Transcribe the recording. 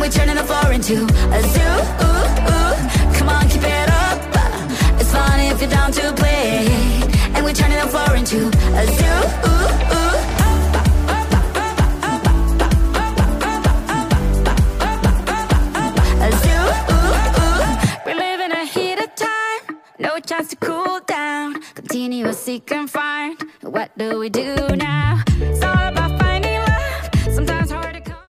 we're turning the floor into a zoo. Come on, keep it up. It's fun if you're down to play. And we're turning the floor into a zoo. A zoo. We're living a heat of time, no chance to cool down. Continuously confined. What do we do now? It's all